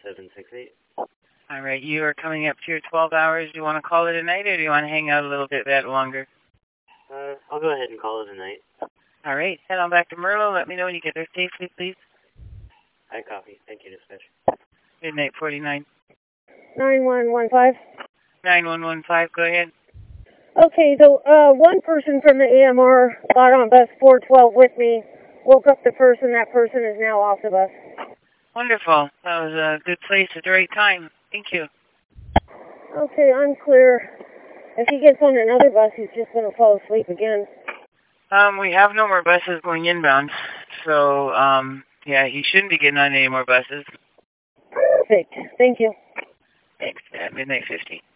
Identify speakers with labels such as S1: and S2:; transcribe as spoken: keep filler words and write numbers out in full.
S1: seven six eight.
S2: All right, you are coming up to your twelve hours. Do you want to call it a night, or do you want to hang out a little bit that longer?
S1: Uh, I'll go ahead and call it a night.
S2: All right, head on back to Merlo. Let me know when you get there safely, please.
S1: I copy. Thank you, dispatch.
S2: Midnight forty-nine.
S3: nine one one five.
S2: nine one one five, go ahead.
S3: Okay, so uh, one person from the A M R got on bus four twelve with me, woke up the person. That person is now off the bus.
S2: Wonderful. That was a good place at the right time. Thank you.
S3: Okay, I'm clear. If he gets on another bus, he's just going to fall asleep again.
S2: Um, we have no more buses going inbound, so, um, yeah, he shouldn't be getting on any more buses.
S3: Perfect. Thank you.
S2: Thanks. At midnight fifty.